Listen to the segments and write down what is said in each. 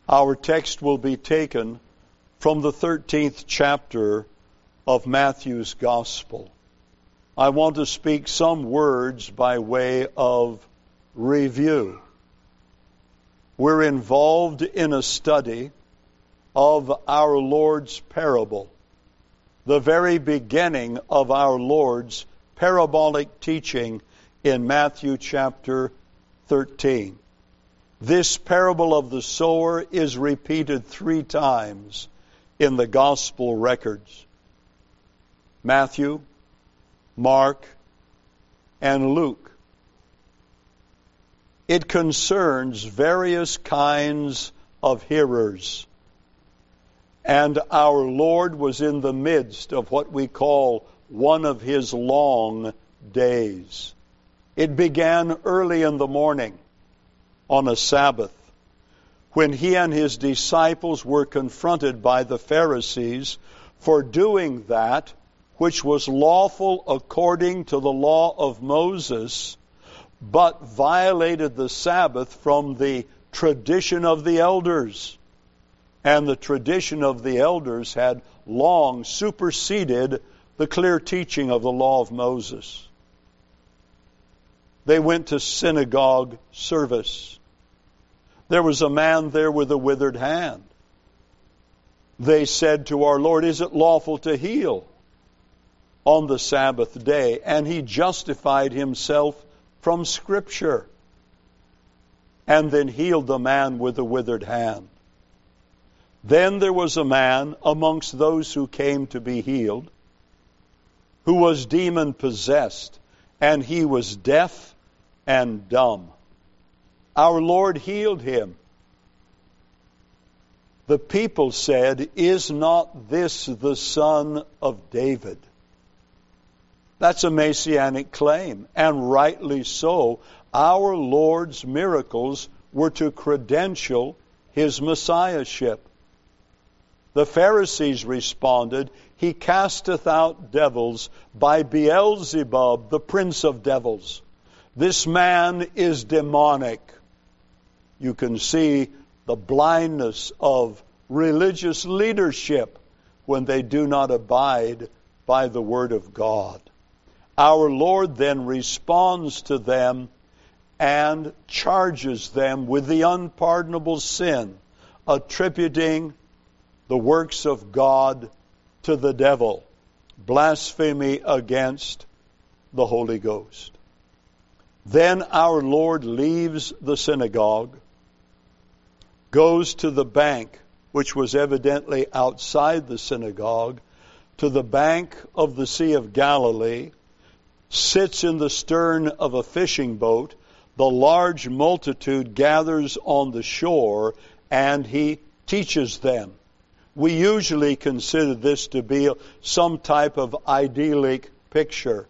Our text will be taken from the 13th chapter of Matthew's Gospel. I want to speak some words by way of review. We're involved in a study of our Lord's parable, the very beginning of our Lord's parabolic teaching in Matthew chapter 13. This parable of the sower is repeated 3 times in the gospel records. Matthew, Mark, and Luke. It concerns various kinds of hearers. And our Lord was in the midst of what we call one of his long days. It began early in the morning on a Sabbath, when he and his disciples were confronted by the Pharisees for doing that which was lawful according to the law of Moses, but violated the Sabbath from the tradition of the elders. And the tradition of the elders had long superseded the clear teaching of the law of Moses. They went to synagogue service. There was a man there with a withered hand. They said to our Lord, "Is it lawful to heal on the Sabbath day?" And he justified himself from Scripture, and then healed the man with the withered hand. Then there was a man amongst those who came to be healed, who was demon-possessed, and he was deaf and dumb. Our Lord healed him. The people said, "Is not this the son of David?" That's a messianic claim, and rightly so. Our Lord's miracles were to credential his messiahship. The Pharisees responded, "He casteth out devils by Beelzebub, the prince of devils." This man is demonic. You can see the blindness of religious leadership when they do not abide by the Word of God. Our Lord then responds to them and charges them with the unpardonable sin, attributing the works of God to the devil, blasphemy against the Holy Ghost. Then our Lord leaves the synagogue, goes to the bank, which was evidently outside the synagogue, to the bank of the Sea of Galilee, sits in the stern of a fishing boat. The large multitude gathers on the shore, and he teaches them. We usually consider this to be some type of idyllic picture.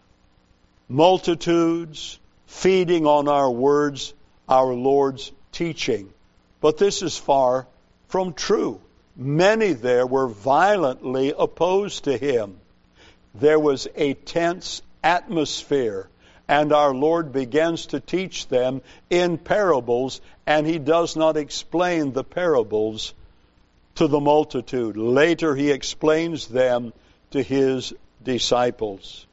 Multitudes feeding on our words, our Lord's teaching. But this is far from true. Many there were violently opposed to him. There was a tense atmosphere, and our Lord begins to teach them in parables, and he does not explain the parables to the multitude. Later he explains them to his disciples.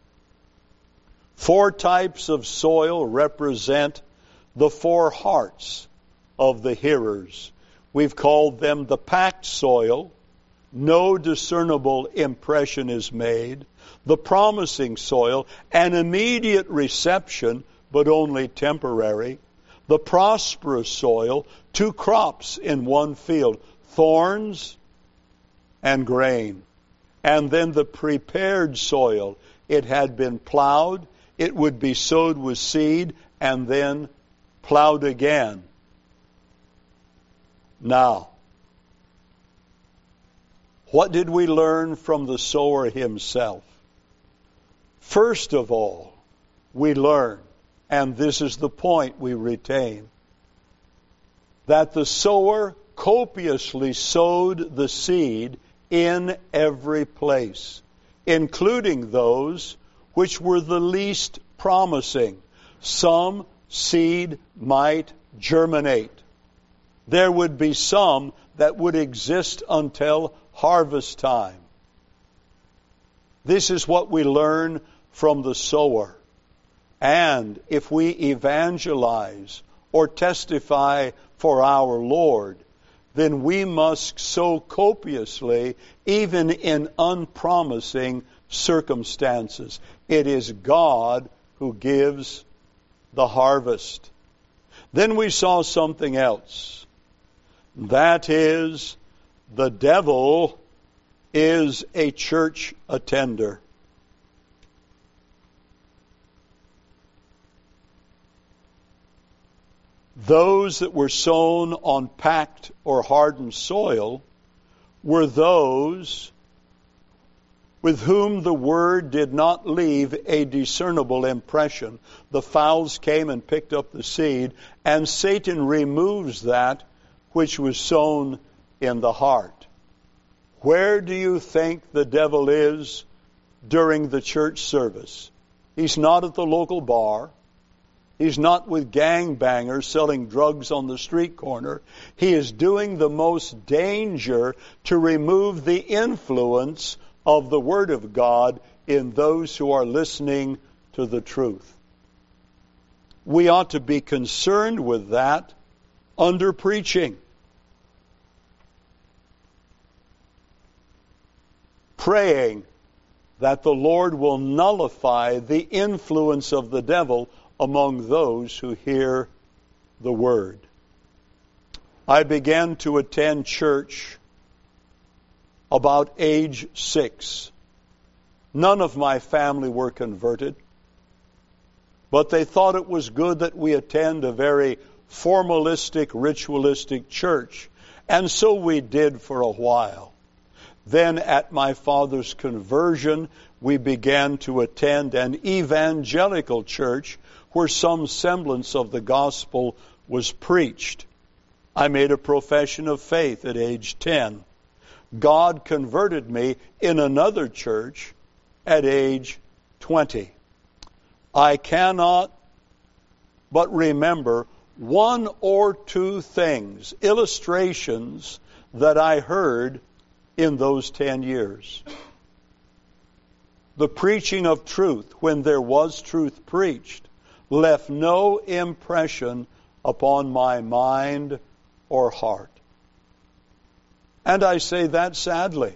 4 types of soil represent the 4 hearts of the hearers. We've called them the packed soil. No discernible impression is made. The promising soil, an immediate reception, but only temporary. The prosperous soil, 2 crops in one field, thorns and grain. And then the prepared soil, it had been plowed, it would be sowed with seed, and then plowed again. Now, what did we learn from the sower himself? First of all, we learn, and this is the point we retain, that the sower copiously sowed the seed in every place, including those which were the least promising. Some seed might germinate. there would be some that would exist until harvest time. This is what we learn from the sower. And if we evangelize or testify for our Lord, then we must sow copiously, even in unpromising circumstances. It is God who gives the harvest. Then we saw something else. That is, the devil is a church attender. Those that were sown on packed or hardened soil were those with whom the word did not leave a discernible impression. The fowls came and picked up the seed, and Satan removes that which was sown in the heart. Where do you think the devil is during the church service? He's not at the local bar. He's not with gangbangers selling drugs on the street corner. He is doing the most danger to remove the influence of the Word of God in those who are listening to the truth. We ought to be concerned with that under preaching. Praying that the Lord will nullify the influence of the devil among those who hear the Word. I began to attend church about age 6. None of my family were converted, but they thought it was good that we attend a very formalistic, ritualistic church, and so we did for a while. Then at my father's conversion, we began to attend an evangelical church where some semblance of the gospel was preached. I made a profession of faith at age 10. God converted me in another church at age 20. I cannot but remember one or two things, illustrations that I heard in those 10 years. The preaching of truth, when there was truth preached, left no impression upon my mind or heart. And I say that sadly.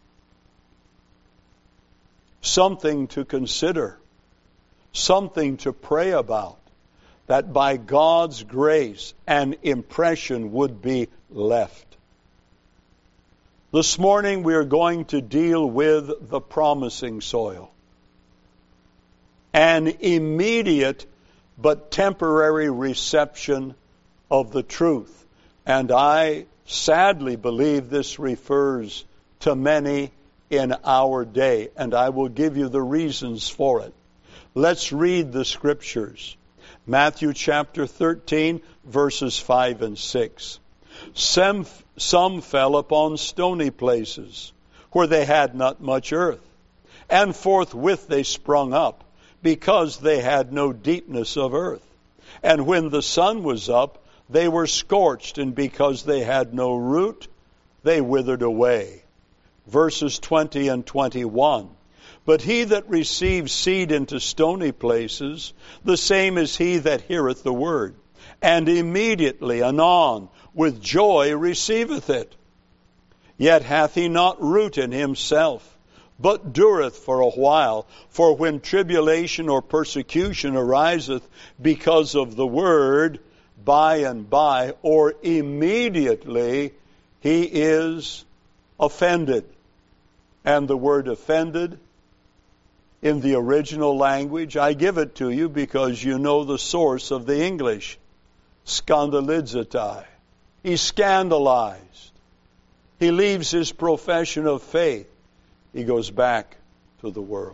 Something to consider, something to pray about, that by God's grace an impression would be left. This morning we are going to deal with the promising soil. An immediate but temporary reception of the truth. And I sadly believe this refers to many in our day, and I will give you the reasons for it. Let's read the scriptures. Matthew chapter 13, verses 5 and 6. Some fell upon stony places, where they had not much earth, and forthwith they sprung up, because they had no deepness of earth. And when the sun was up, they were scorched, and because they had no root, they withered away. Verses 20 and 21. But he that receives seed into stony places, the same is he that heareth the word, and immediately, anon, with joy receiveth it. Yet hath he not root in himself, but dureth for a while. For when tribulation or persecution ariseth because of the word, by and by, or immediately, he is offended. And the word offended, in the original language, I give it to you because you know the source of the English. Scandalizatai. He's scandalized. He leaves his profession of faith. He goes back to the world.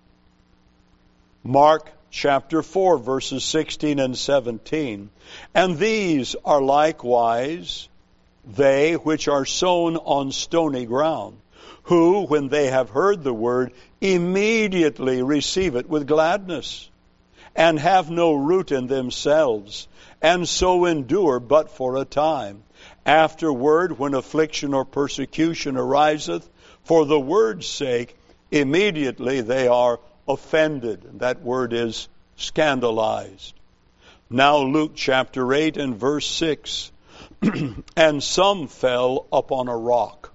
Mark chapter 4, verses 16 and 17. And these are likewise they which are sown on stony ground, who, when they have heard the word, immediately receive it with gladness. and have no root in themselves, and so endure but for a time. Afterward, when affliction or persecution ariseth, for the word's sake, immediately they are offended. And that word is scandalized. Now Luke chapter 8 and verse 6. And some fell upon a rock.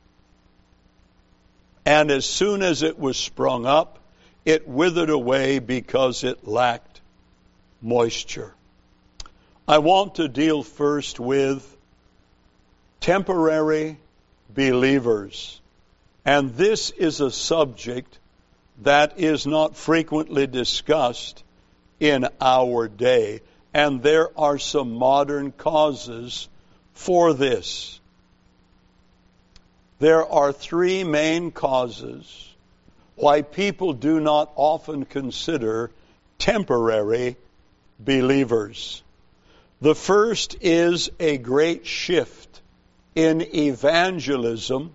And as soon as it was sprung up, it withered away because it lacked moisture. I want to deal first with temporary believers. And this is a subject that is not frequently discussed in our day. And there are some modern causes for this. There are three main causes why people do not often consider temporary believers. The first is a great shift in evangelism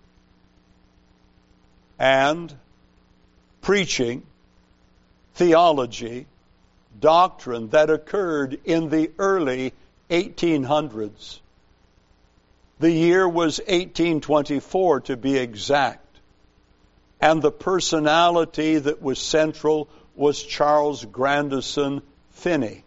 and preaching, theology, doctrine that occurred in the early 1800s. The year was 1824 to be exact. And the personality that was central was Charles Grandison Finney.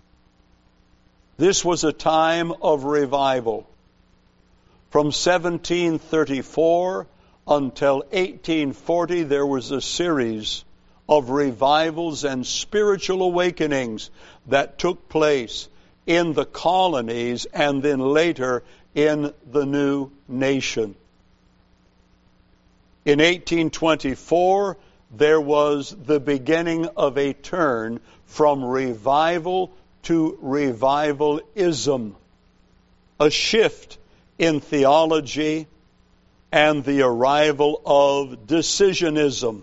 This was a time of revival. From 1734 until 1840, there was a series of revivals and spiritual awakenings that took place in the colonies and then later in the new nation. In 1824, there was the beginning of a turn from revival to revivalism, a shift in theology and the arrival of decisionism.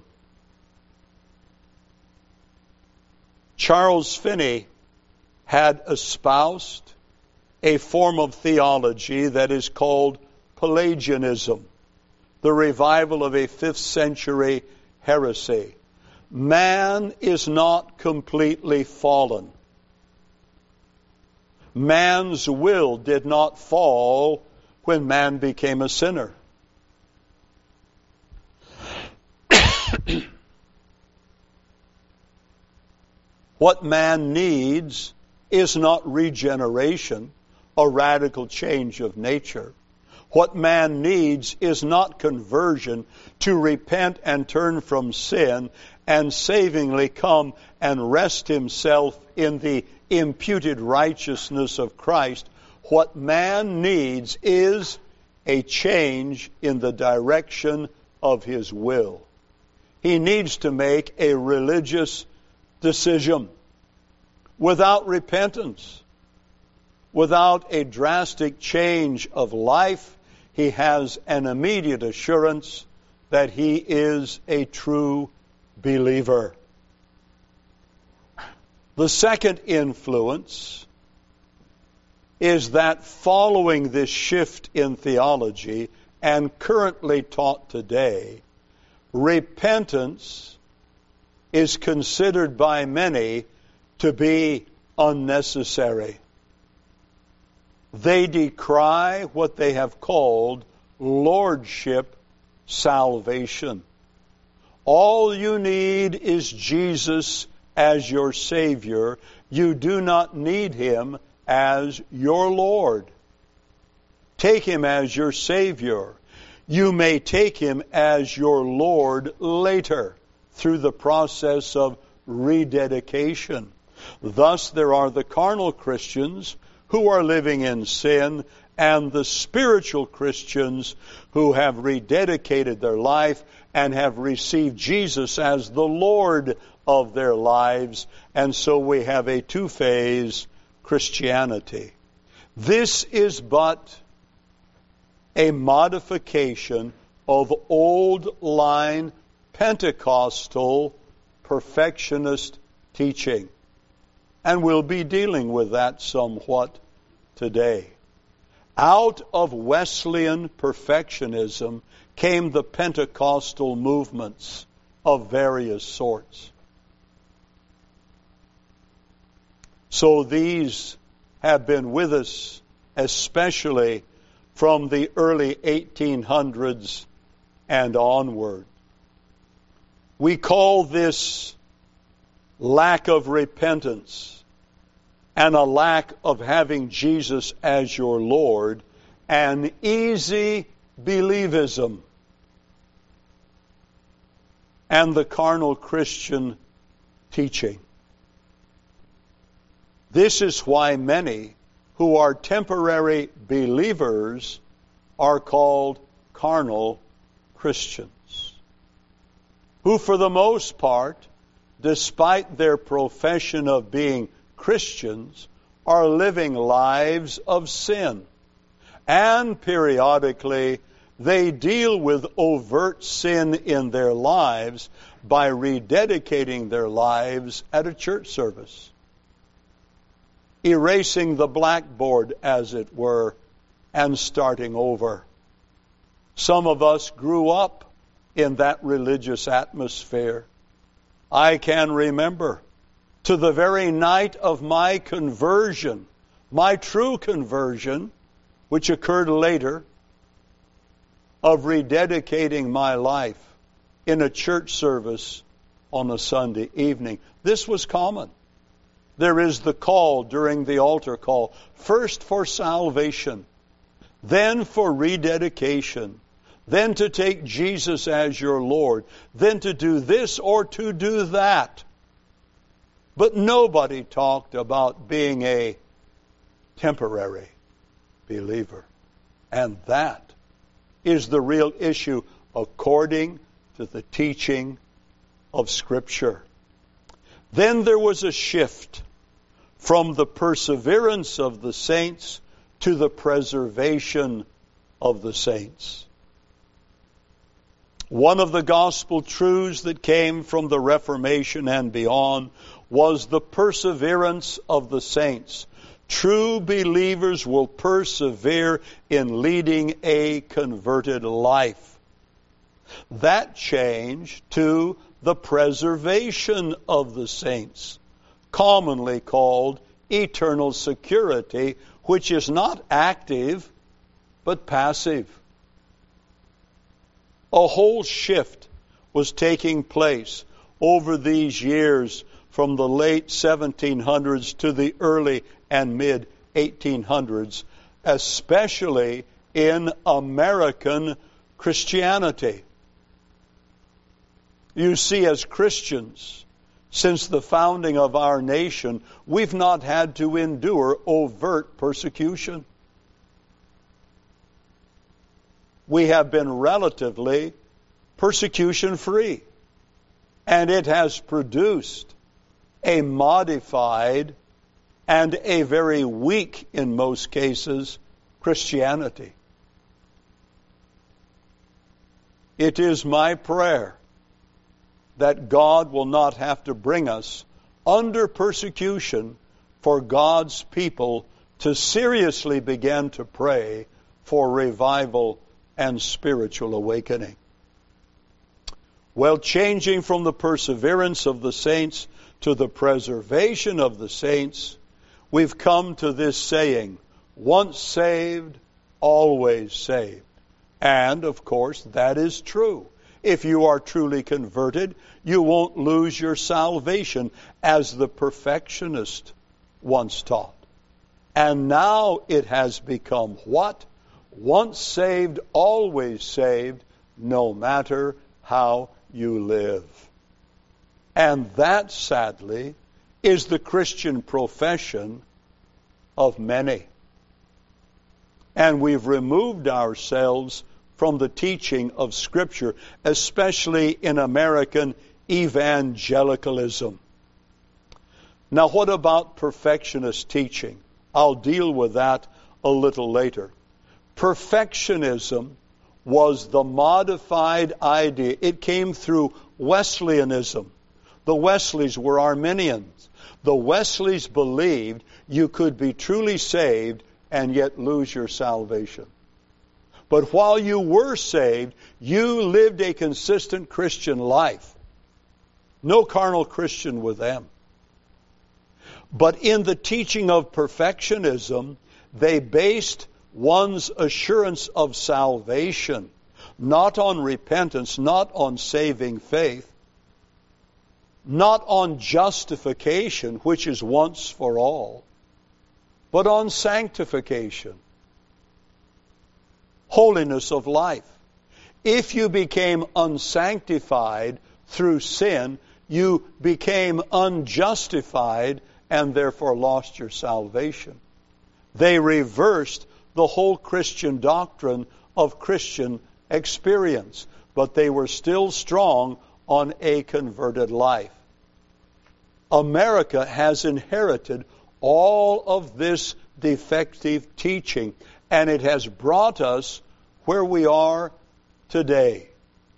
Charles Finney had espoused a form of theology that is called Pelagianism, the revival of a 5th century heresy. Man is not completely fallen. Man's will did not fall when man became a sinner. What man needs is not regeneration, a radical change of nature. What man needs is not conversion, to repent and turn from sin and savingly come and rest himself in the imputed righteousness of Christ. What man needs is a change in the direction of his will. He needs to make a religious decision. Without repentance, without a drastic change of life, he has an immediate assurance that he is a true believer. The second influence is that following this shift in theology and currently taught today, repentance is considered by many to be unnecessary. They decry what they have called lordship salvation. All you need is Jesus as your Savior. You do not need Him as your Lord. Take Him as your Savior. You may take Him as your Lord later through the process of rededication. Thus, there are the carnal Christians who are living in sin and the spiritual Christians who have rededicated their life and have received Jesus as the Lord of their lives. And so we have a two-phase Christianity. This is but a modification of old-line Pentecostal perfectionist teaching. And we'll be dealing with that somewhat today. Out of Wesleyan perfectionism came the Pentecostal movements of various sorts. So these have been with us, especially from the early 1800s and onward. We call this lack of repentance and a lack of having Jesus as your Lord an easy believism and the carnal Christian teaching. This is why many who are temporary believers are called carnal Christians, who for the most part, despite their profession of being Christians, are living lives of sin. And periodically, they deal with overt sin in their lives by rededicating their lives at a church service, erasing the blackboard, as it were, and starting over. Some of us grew up in that religious atmosphere. I can remember, to the very night of my conversion, my true conversion, which occurred later, of rededicating my life in a church service on a Sunday evening. This was common. There is the call during the altar call, first for salvation, then for rededication, then to take Jesus as your Lord, then to do this or to do that. But nobody talked about being a temporary believer. And that is the real issue according to the teaching of Scripture. Then there was a shift from the perseverance of the saints to the preservation of the saints. One of the gospel truths that came from the Reformation and beyond was the perseverance of the saints. True believers will persevere in leading a converted life. That changed to the preservation of the saints, commonly called eternal security, which is not active, but passive. A whole shift was taking place over these years from the late 1700s to the early and mid-1800s, especially in American Christianity. You see, as Christians, since the founding of our nation, we've not had to endure overt persecution. We have been relatively persecution-free, and it has produced a modified and a very weak, in most cases, Christianity. It is my prayer that God will not have to bring us under persecution for God's people to seriously begin to pray for revival and spiritual awakening. Well, changing from the perseverance of the saints to the preservation of the saints, we've come to this saying, once saved, always saved. And, of course, that is true. If you are truly converted, you won't lose your salvation, as the perfectionist once taught. And now it has become what? Once saved, always saved, no matter how you live. And that, sadly, is the Christian profession of many. And we've removed ourselves from the teaching of Scripture, especially in American evangelicalism. Now, what about perfectionist teaching? I'll deal with that a little later. Perfectionism was the modified idea. It came through Wesleyanism. The Wesleys were Arminians. The Wesleys believed you could be truly saved and yet lose your salvation. But while you were saved, you lived a consistent Christian life. No carnal Christian with them. But in the teaching of perfectionism, they based one's assurance of salvation not on repentance, not on saving faith, not on justification, which is once for all, but on sanctification, holiness of life. If you became unsanctified through sin, you became unjustified and therefore lost your salvation. They reversed the whole Christian doctrine of Christian experience, but they were still strong on a converted life. America has inherited all of this defective teaching, and it has brought us where we are today.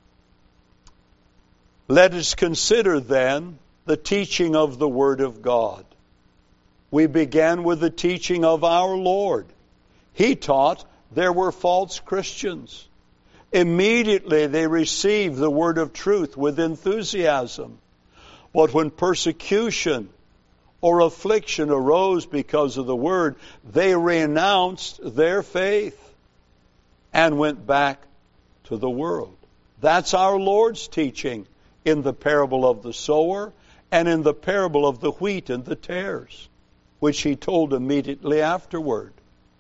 Let us consider then the teaching of the Word of God. We began with the teaching of our Lord. He taught there were false Christians. Immediately they received the word of truth with enthusiasm. But when persecution or affliction arose because of the word, they renounced their faith and went back to the world. That's our Lord's teaching in the parable of the sower and in the parable of the wheat and the tares, which he told immediately afterward.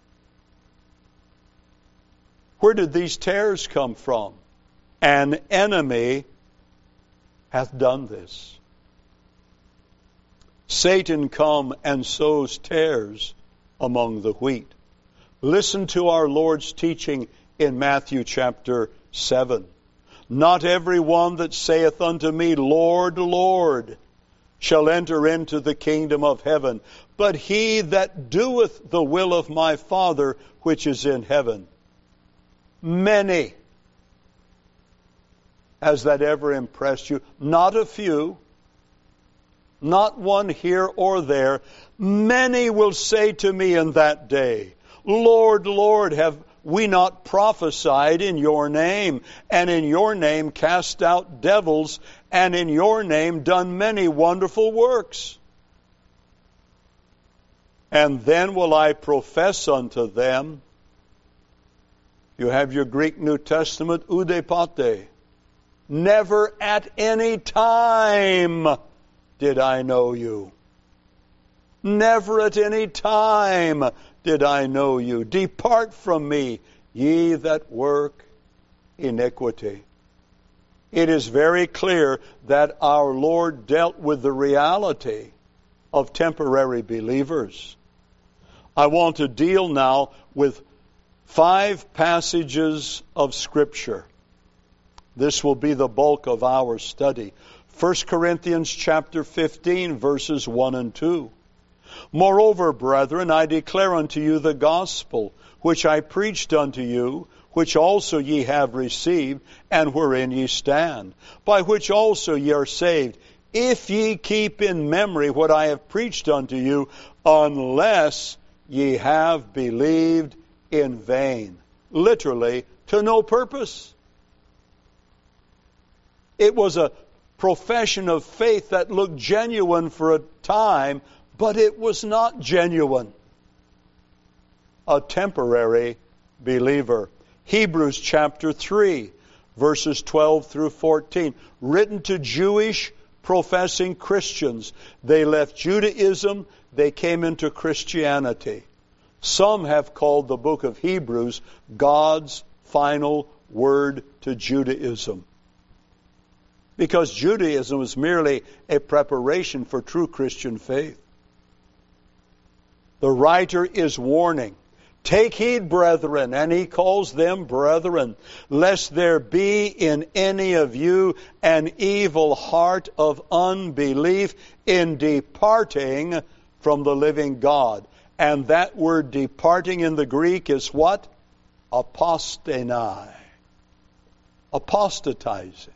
Where did these tares come from? An enemy hath done this. Satan come and sows tares among the wheat. Listen to our Lord's teaching in Matthew chapter 7. Not every one that saith unto me, Lord, Lord, shall enter into the kingdom of heaven, but he that doeth the will of my Father which is in heaven. Many. Has that ever impressed you? Not a few. Not one here or there. Many will say to me in that day, Lord, Lord, have we not prophesied in your name, and in your name cast out devils, and in your name done many wonderful works? And then will I profess unto them, you have your Greek New Testament, oudepate. Never at any time did I know you. Never at any time did I know you. Depart from me, ye that work iniquity. It is very clear that our Lord dealt with the reality of temporary believers. I want to deal now with 5 passages of Scripture. This will be the bulk of our study. 1 Corinthians chapter 15, verses 1 and 2. Moreover, brethren, I declare unto you the gospel, which I preached unto you, which also ye have received, and wherein ye stand, by which also ye are saved, if ye keep in memory what I have preached unto you, unless ye have believed in vain. Literally, to no purpose. It was a profession of faith that looked genuine for a time, but it was not genuine. A temporary believer. Hebrews chapter 3, verses 12 through 14. Written to Jewish professing Christians. They left Judaism, they came into Christianity. Some have called the book of Hebrews God's final word to Judaism, because Judaism was merely a preparation for true Christian faith. The writer is warning, take heed, brethren, and he calls them brethren, lest there be in any of you an evil heart of unbelief in departing from the living God. And that word departing in the Greek is what? Apostenai. Apostatizing.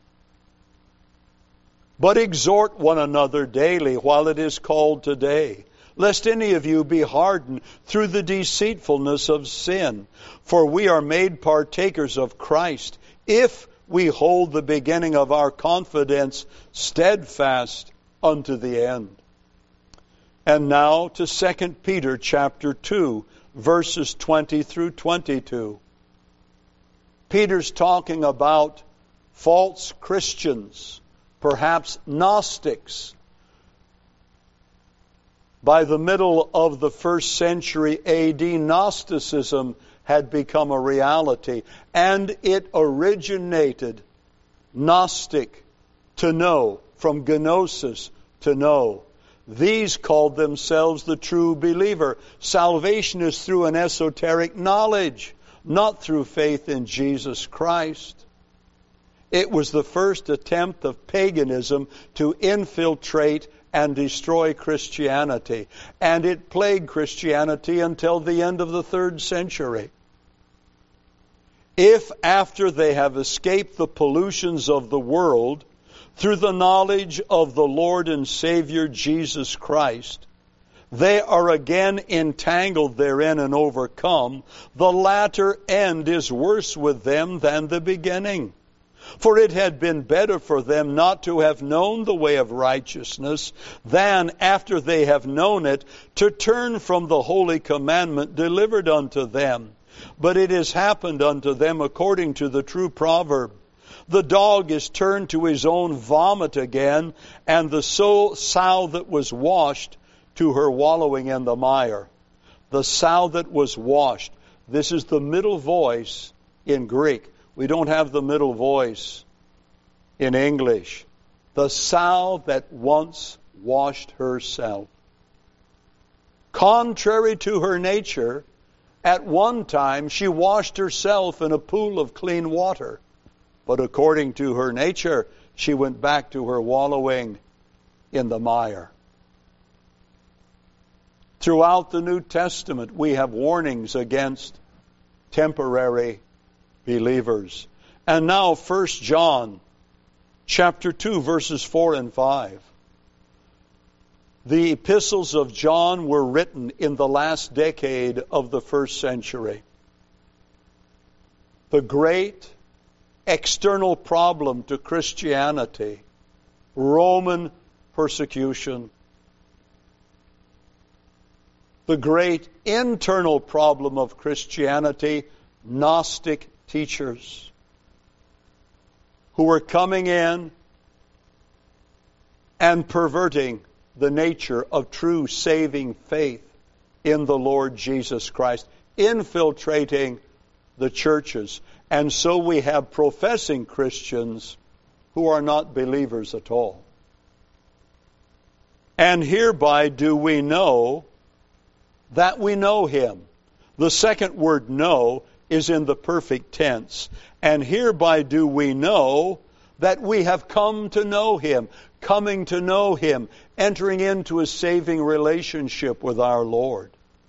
But exhort one another daily while it is called today, lest any of you be hardened through the deceitfulness of sin. For we are made partakers of Christ, if we hold the beginning of our confidence steadfast unto the end. And now to 2 Peter chapter 2, verses 20 through 22. Peter's talking about false Christians, perhaps Gnostics. By the middle of the first century AD, Gnosticism had become a reality, and it originated Gnostic, to know, from gnosis, to know. These called themselves the true believer. Salvation is through an esoteric knowledge, not through faith in Jesus Christ. It was the first attempt of paganism to infiltrate and destroy Christianity. And it plagued Christianity until the end of the 3rd century. If after they have escaped the pollutions of the world, through the knowledge of the Lord and Savior Jesus Christ, they are again entangled therein and overcome, the latter end is worse with them than the beginning. For it had been better for them not to have known the way of righteousness than, after they have known it, to turn from the holy commandment delivered unto them. But it has happened unto them according to the true proverb. The dog is turned to his own vomit again, and the sow that was washed to her wallowing in the mire. The sow that was washed. This is the middle voice in Greek. We don't have the middle voice in English. The sow that once washed herself. Contrary to her nature, at one time she washed herself in a pool of clean water. But according to her nature, she went back to her wallowing in the mire. Throughout the New Testament, we have warnings against temporary believers. And now 1 John chapter 2, verses 4 and 5. The epistles of John were written in the last decade of the 1st century. The great external problem to Christianity, Roman persecution. The great internal problem of Christianity, Gnostic teachers who were coming in and perverting the nature of true saving faith in the Lord Jesus Christ, infiltrating the churches. And so we have professing Christians who are not believers at all. And hereby do we know that we know Him. The second word know is in the perfect tense. And hereby do we know that we have come to know Him, coming to know Him, entering into a saving relationship with our Lord.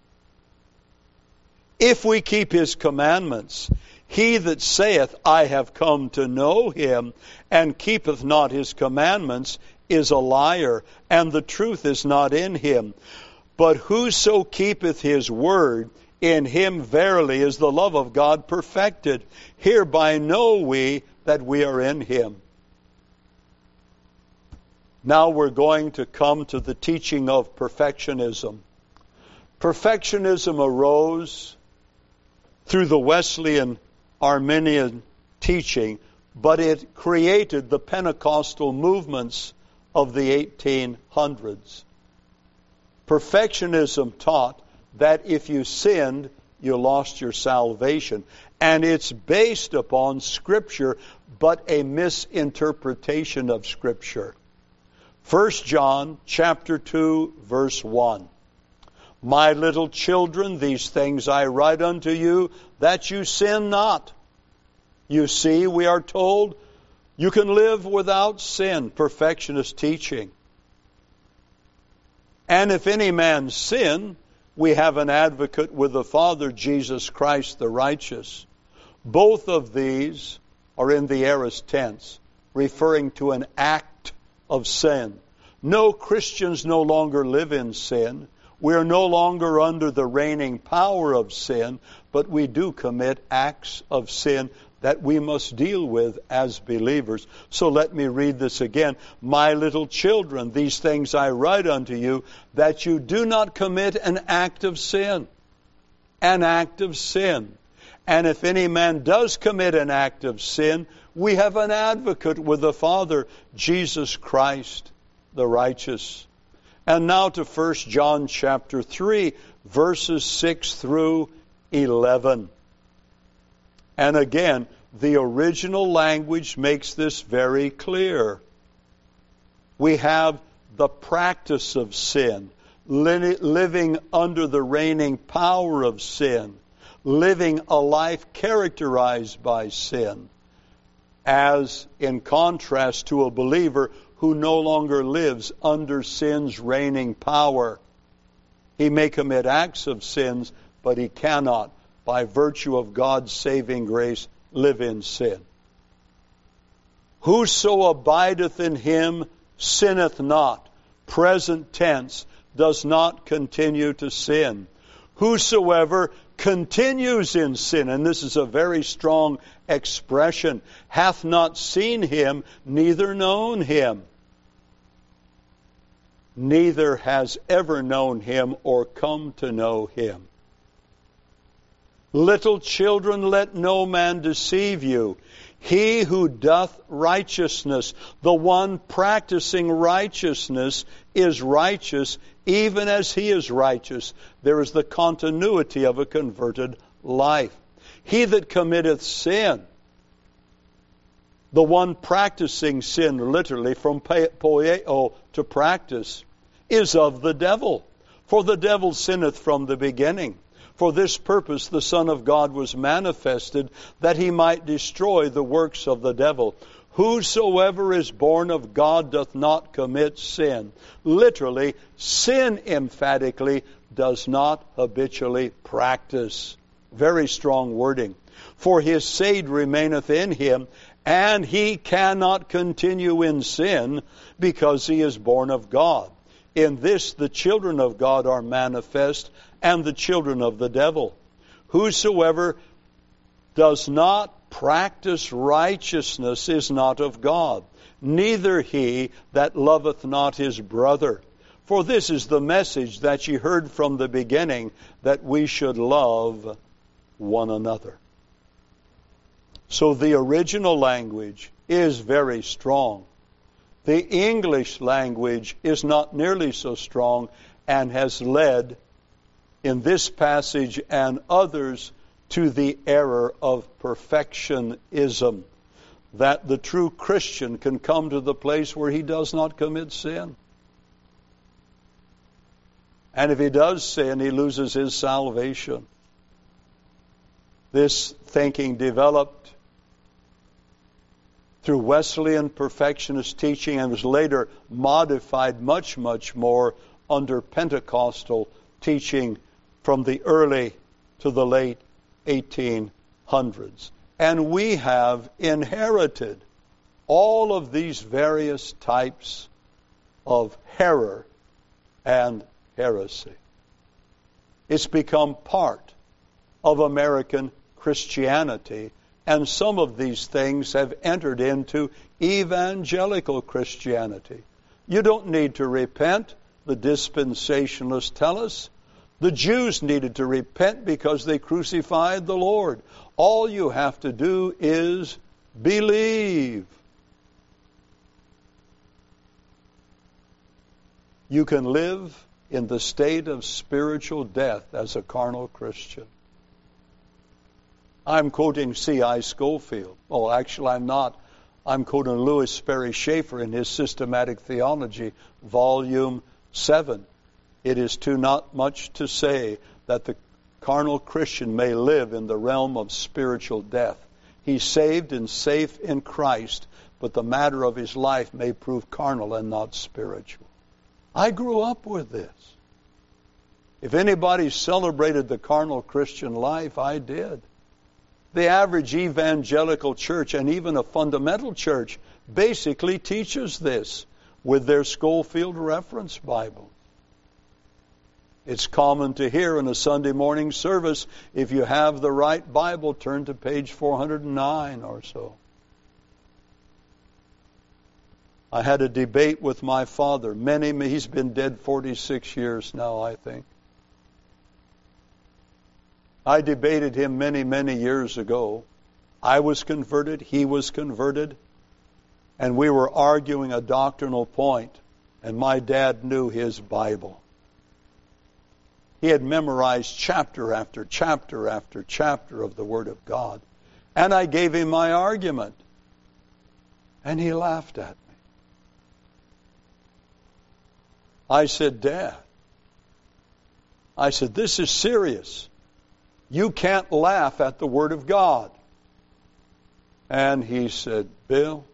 If we keep His commandments, he that saith, I have come to know Him, and keepeth not His commandments, is a liar, and the truth is not in him. But whoso keepeth His word, in him verily is the love of God perfected. Hereby know we that we are in Him. Now we're going to come to the teaching of perfectionism. Perfectionism arose through the Wesleyan Arminian teaching, but it created the Pentecostal movements of the 1800s. Perfectionism taught that if you sinned, you lost your salvation. And it's based upon Scripture, but a misinterpretation of Scripture. 1 John chapter 2, verse 1. My little children, these things I write unto you, that you sin not. You see, we are told, you can live without sin, perfectionist teaching. And if any man sin, we have an advocate with the Father, Jesus Christ the righteous. Both of these are in the aorist tense, referring to an act of sin. No, Christians no longer live in sin. We are no longer under the reigning power of sin, but we do commit acts of sin. that we must deal with as believers. So let me read this again. My little children, these things I write unto you, that you do not commit an act of sin. An act of sin. And if any man does commit an act of sin, we have an advocate with the Father, Jesus Christ, the righteous. And now to 1 John chapter 3, verses 6 through 11. And again, the original language makes this very clear. We have the practice of sin, living under the reigning power of sin, living a life characterized by sin, as in contrast to a believer who no longer lives under sin's reigning power. He may commit acts of sins, but he cannot, by virtue of God's saving grace, live in sin. Whoso abideth in him sinneth not. Present tense, does not continue to sin. Whosoever continues in sin, and this is a very strong expression, hath not seen him, neither known him. Neither has ever known him or come to know him. Little children, let no man deceive you. He who doth righteousness, the one practicing righteousness, is righteous, even as he is righteous. There is the continuity of a converted life. He that committeth sin, the one practicing sin, literally from poieo to practice, is of the devil. For the devil sinneth from the beginning. For this purpose the Son of God was manifested, that he might destroy the works of the devil. Whosoever is born of God doth not commit sin. Literally, sin emphatically does not habitually practice. Very strong wording. For his seed remaineth in him, and he cannot continue in sin, because he is born of God. In this the children of God are manifest, and the children of the devil. Whosoever does not practice righteousness is not of God, neither he that loveth not his brother. For this is the message that ye heard from the beginning, that we should love one another. So the original language is very strong. The English language is not nearly so strong, and has led in this passage and others to the error of perfectionism, that the true Christian can come to the place where he does not commit sin. And if he does sin, he loses his salvation. This thinking developed through Wesleyan perfectionist teaching and was later modified much, much more under Pentecostal teaching from the early to the late 1800s. And we have inherited all of these various types of error and heresy. It's become part of American Christianity, and some of these things have entered into evangelical Christianity. You don't need to repent, the dispensationalists tell us. The Jews needed to repent because they crucified the Lord. All you have to do is believe. You can live in the state of spiritual death as a carnal Christian. I'm quoting C.I. Scofield. Oh, actually, I'm not. I'm quoting Louis Sperry Schaeffer in his Systematic Theology, Volume 7. It is too not much to say that the carnal Christian may live in the realm of spiritual death. He's saved and safe in Christ, but the matter of his life may prove carnal and not spiritual. I grew up with this. If anybody celebrated the carnal Christian life, I did. The average evangelical church and even a fundamental church basically teaches this with their Scofield Reference Bible. It's common to hear in a Sunday morning service, if you have the right Bible, turn to page 409 or so. I had a debate with my father. He's been dead 46 years now, I think. I debated him many, many years ago. I was converted, he was converted, and we were arguing a doctrinal point, and my dad knew his Bible. He had memorized chapter after chapter after chapter of the Word of God. And I gave him my argument, and he laughed at me. I said, Dad, I said, this is serious. You can't laugh at the Word of God. And he said, Bill,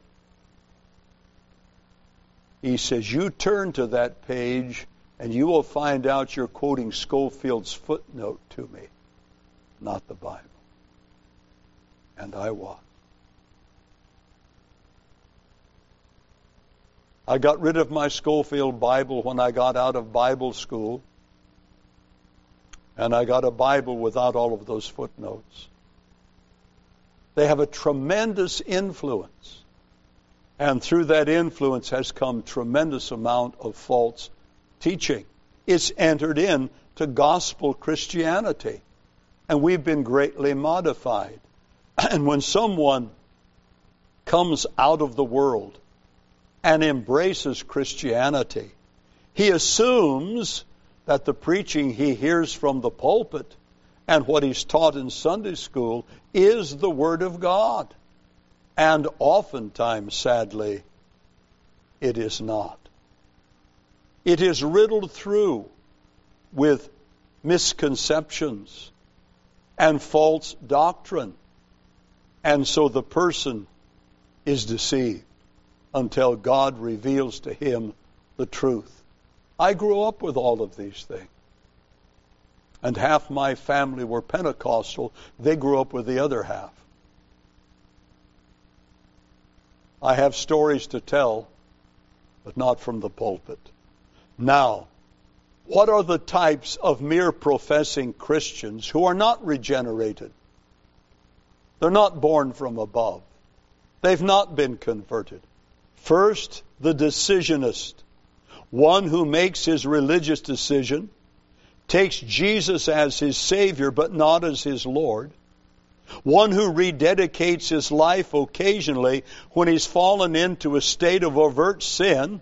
he says, you turn to that page and you will find out you're quoting Scofield's footnote to me, not the Bible. And I was. I got rid of my Scofield Bible when I got out of Bible school. And I got a Bible without all of those footnotes. They have a tremendous influence. And through that influence has come tremendous amount of false teaching. It's entered into gospel Christianity. And we've been greatly modified. And when someone comes out of the world and embraces Christianity, he assumes that the preaching he hears from the pulpit and what he's taught in Sunday school is the Word of God. And oftentimes, sadly, it is not. It is riddled through with misconceptions and false doctrine. And so the person is deceived until God reveals to him the truth. I grew up with all of these things. And half my family were Pentecostal. They grew up with the other half. I have stories to tell, but not from the pulpit. Now, what are the types of mere professing Christians who are not regenerated? They're not born from above. They've not been converted. First, the decisionist. One who makes his religious decision, takes Jesus as his Savior but not as his Lord. One who rededicates his life occasionally when he's fallen into a state of overt sin.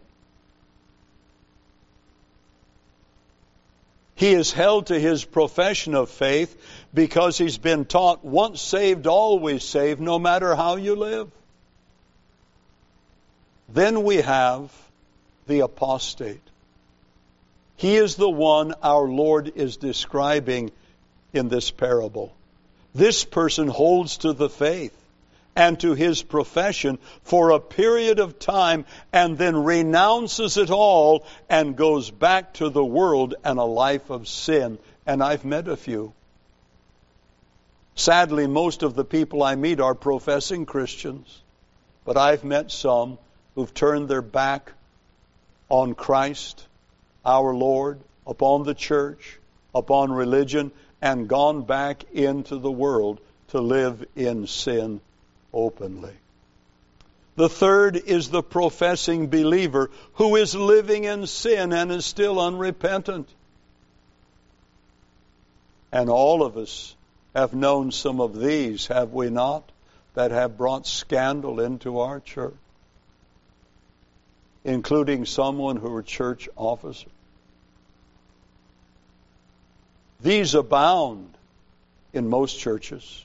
He is held to his profession of faith because he's been taught once saved, always saved, no matter how you live. Then we have the apostate. He is the one our Lord is describing in this parable. This person holds to the faith and to his profession for a period of time and then renounces it all and goes back to the world and a life of sin. And I've met a few. Sadly, most of the people I meet are professing Christians, but I've met some who've turned their back on Christ, our Lord, upon the church, upon religion, and gone back into the world to live in sin openly. The third is the professing believer who is living in sin and is still unrepentant. And all of us have known some of these, have we not, that have brought scandal into our church, including someone who were church officers. These abound in most churches.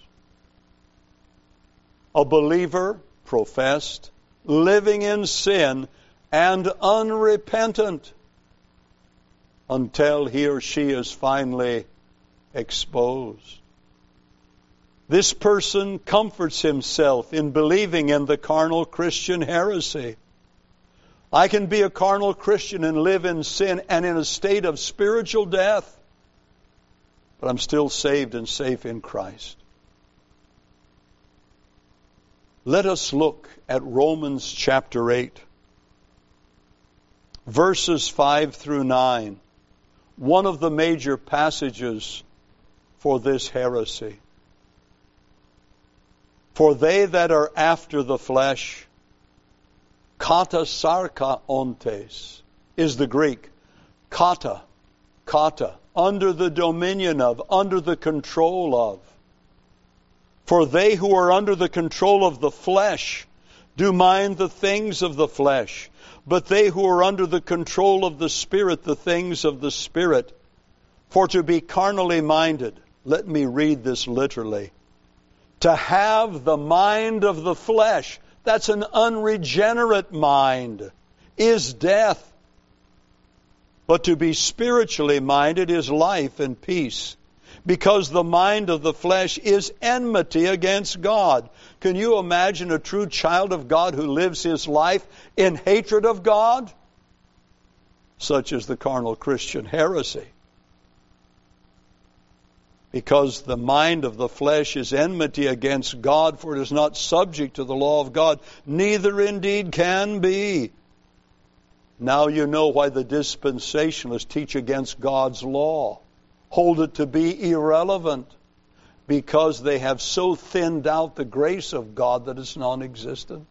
A believer, professed, living in sin and unrepentant until he or she is finally exposed. This person comforts himself in believing in the carnal Christian heresy. I can be a carnal Christian and live in sin and in a state of spiritual death, but I'm still saved and safe in Christ. Let us look at Romans chapter 8, verses 5 through 9. one of the major passages for this heresy. For they that are after the flesh, kata sarka ontes is the Greek. Kata, under the dominion of, under the control of. For they who are under the control of the flesh do mind the things of the flesh, but they who are under the control of the Spirit, the things of the Spirit. For to be carnally minded, let me read this literally, to have the mind of the flesh, that's an unregenerate mind, is death. But to be spiritually minded is life and peace, because the mind of the flesh is enmity against God. Can you imagine a true child of God who lives his life in hatred of God? Such is the carnal Christian heresy. Because the mind of the flesh is enmity against God, for it is not subject to the law of God, neither indeed can be. Now you know why the dispensationalists teach against God's law, hold it to be irrelevant, because they have so thinned out the grace of God that it's non-existent.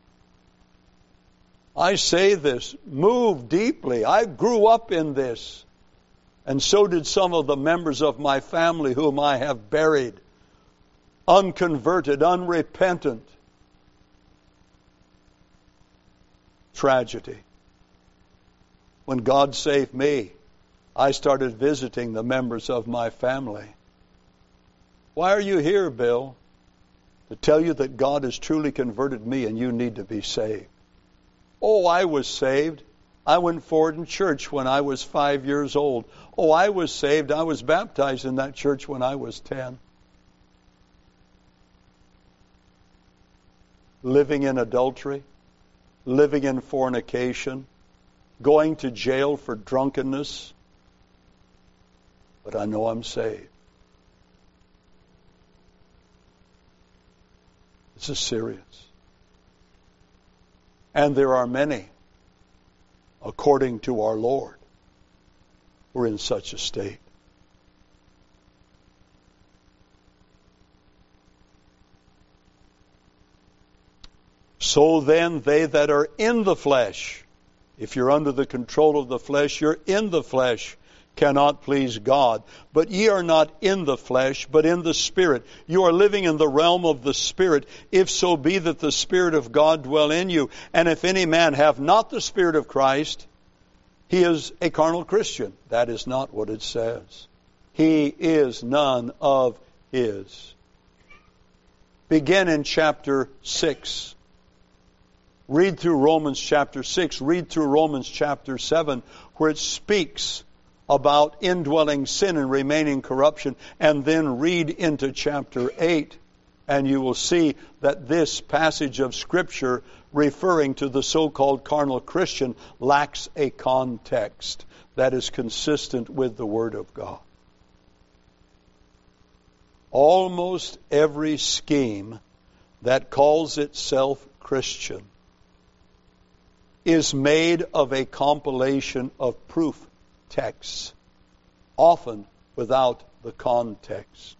I say this, move deeply. I grew up in this. And so did some of the members of my family whom I have buried, unconverted, unrepentant. Tragedy. When God saved me, I started visiting the members of my family. Why are you here, Bill? To tell you that God has truly converted me and you need to be saved. Oh, I was saved. I went forward in church when I was 5 years old. Oh, I was saved. I was baptized in that church when I was 10. Living in adultery, living in fornication, going to jail for drunkenness. But I know I'm saved. This is serious. And there are many, according to our Lord, who are in such a state. So then they that are in the flesh, if you're under the control of the flesh, you're in the flesh, cannot please God. But ye are not in the flesh, but in the Spirit. You are living in the realm of the Spirit, if so be that the Spirit of God dwell in you. And if any man have not the Spirit of Christ, he is a carnal Christian. That is not what it says. He is none of his. Begin in chapter 6. Read through Romans chapter 6. Read through Romans chapter 7, where it speaks about indwelling sin and remaining corruption. And then read into chapter 8, and you will see that this passage of Scripture referring to the so-called carnal Christian lacks a context that is consistent with the Word of God. Almost every scheme that calls itself Christian is made of a compilation of proof texts, often without the context.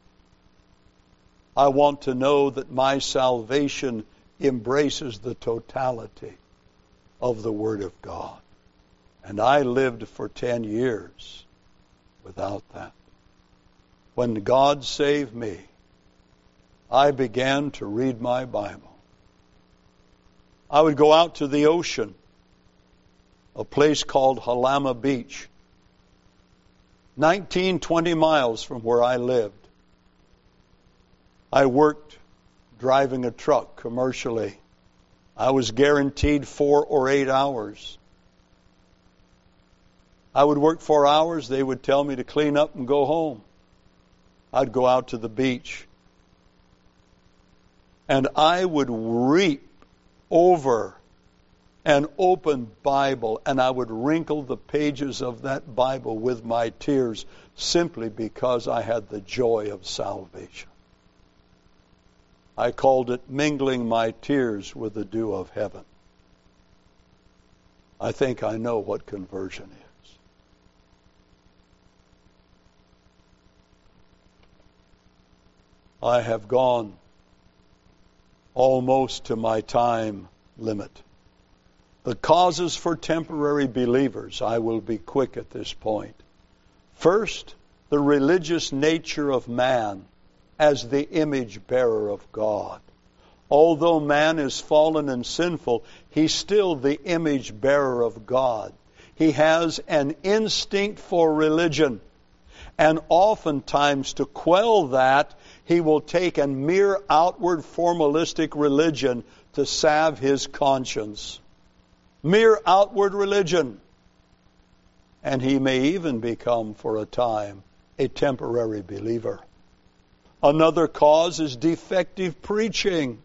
I want to know that my salvation embraces the totality of the Word of God. And I lived for 10 years without that. When God saved me, I began to read my Bible. I would go out to the ocean, a place called Halama Beach, 20 miles from where I lived. I worked driving a truck commercially. I was guaranteed 4 or 8 hours. I would work 4 hours. They would tell me to clean up and go home. I'd go out to the beach. And I would reap over an open Bible, and I would wrinkle the pages of that Bible with my tears simply because I had the joy of salvation. I called it mingling my tears with the dew of heaven. I think I know what conversion is. I have gone almost to my time limit. The causes for temporary believers, I will be quick at this point. First, the religious nature of man as the image bearer of God. Although man is fallen and sinful, he's still the image bearer of God. He has an instinct for religion. And oftentimes, to quell that, he will take a mere outward formalistic religion to salve his conscience. Mere outward religion. And he may even become, for a time, a temporary believer. Another cause is defective preaching.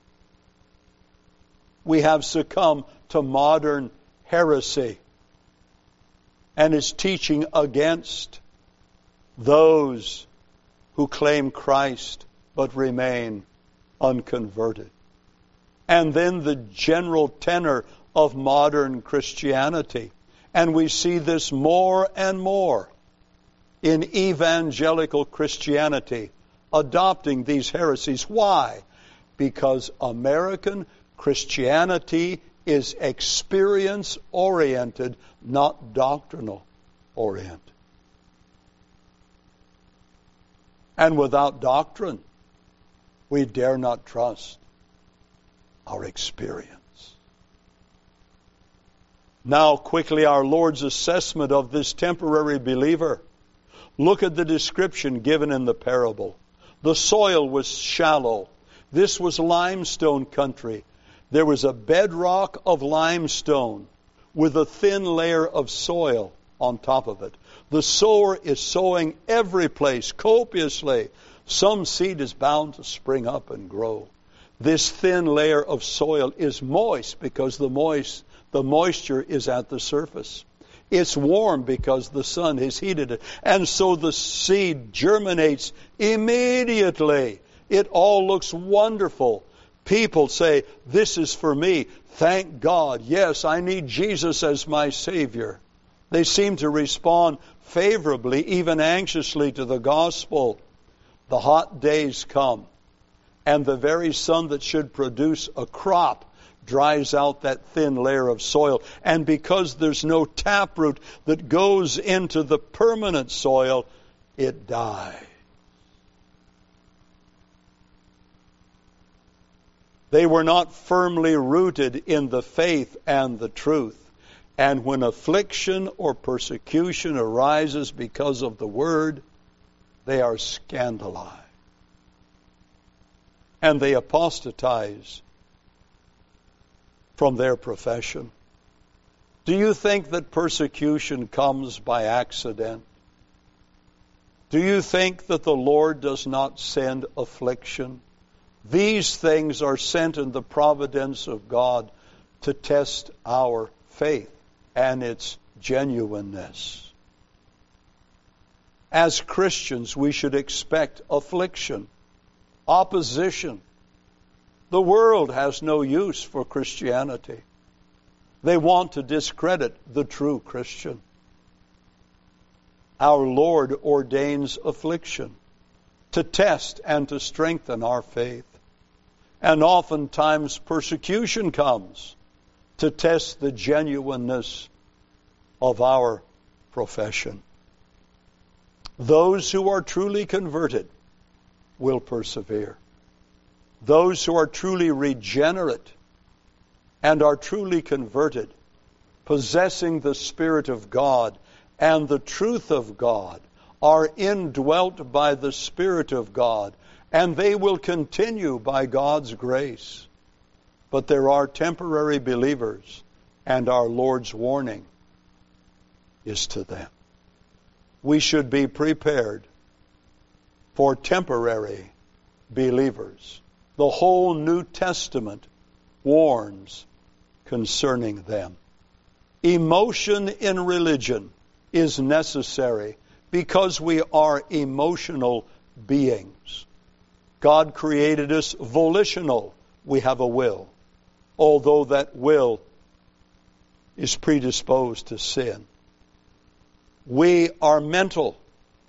We have succumbed to modern heresy and its teaching against those who claim Christ but remain unconverted. And then the general tenor of modern Christianity. And we see this more and more in evangelical Christianity, adopting these heresies. Why? Because American Christianity is experience-oriented, not doctrinal-oriented. And without doctrine, we dare not trust our experience. Now, quickly, our Lord's assessment of this temporary believer. Look at the description given in the parable. The soil was shallow. This was limestone country. There was a bedrock of limestone with a thin layer of soil on top of it. The sower is sowing every place copiously. Some seed is bound to spring up and grow. This thin layer of soil is moist because the moisture is at the surface. It's warm because the sun has heated it. And so the seed germinates immediately. It all looks wonderful. People say, this is for me. Thank God. Yes, I need Jesus as my Savior. They seem to respond favorably, even anxiously, to the gospel. The hot days come, and the very sun that should produce a crop dries out that thin layer of soil. And because there's no taproot that goes into the permanent soil, it dies. They were not firmly rooted in the faith and the truth. And when affliction or persecution arises because of the word, they are scandalized. And they apostatize from their profession. Do you think that persecution comes by accident? Do you think that the Lord does not send affliction? These things are sent in the providence of God to test our faith and its genuineness. As Christians, we should expect affliction, opposition. The world has no use for Christianity. They want to discredit the true Christian. Our Lord ordains affliction to test and to strengthen our faith. And oftentimes persecution comes to test the genuineness of our profession. Those who are truly converted will persevere. Those who are truly regenerate and are truly converted, possessing the Spirit of God and the truth of God, are indwelt by the Spirit of God, and they will continue by God's grace. But there are temporary believers, and our Lord's warning is to them. We should be prepared for temporary believers. The whole New Testament warns concerning them. Emotion in religion is necessary because we are emotional beings. God created us volitional. We have a will, although that will is predisposed to sin. We are mental.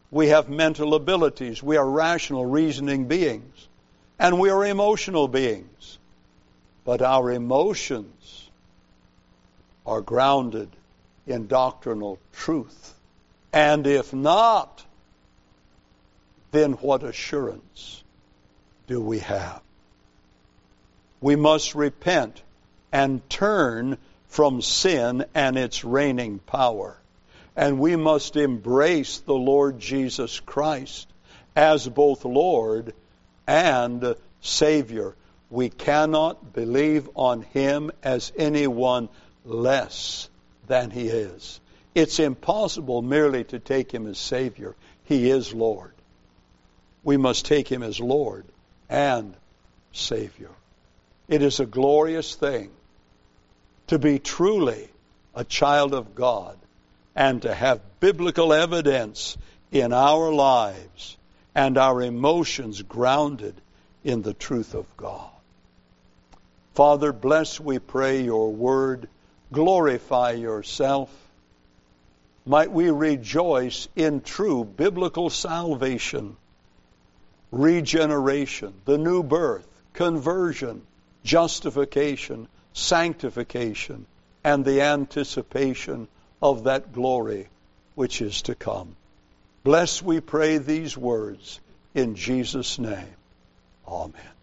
We have mental abilities. We are rational, reasoning beings. And we are emotional beings. But our emotions are grounded in doctrinal truth. And if not, then what assurance do we have? We must repent and turn from sin and its reigning power. And we must embrace the Lord Jesus Christ as both Lord and Savior. We cannot believe on Him as anyone less than He is. It's impossible merely to take Him as Savior. He is Lord. We must take Him as Lord and Savior. It is a glorious thing to be truly a child of God and to have biblical evidence in our lives and our emotions grounded in the truth of God. Father, bless, we pray, your word. Glorify yourself. Might we rejoice in true biblical salvation, regeneration, the new birth, conversion, justification, sanctification, and the anticipation of that glory which is to come. Bless, we pray, these words in Jesus' name. Amen.